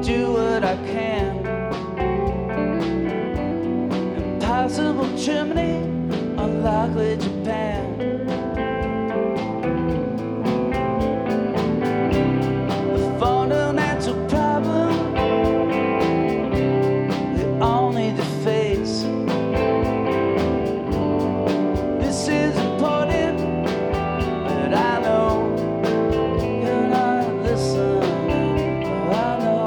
do what I can. Impossible Germany, unlikely Japan.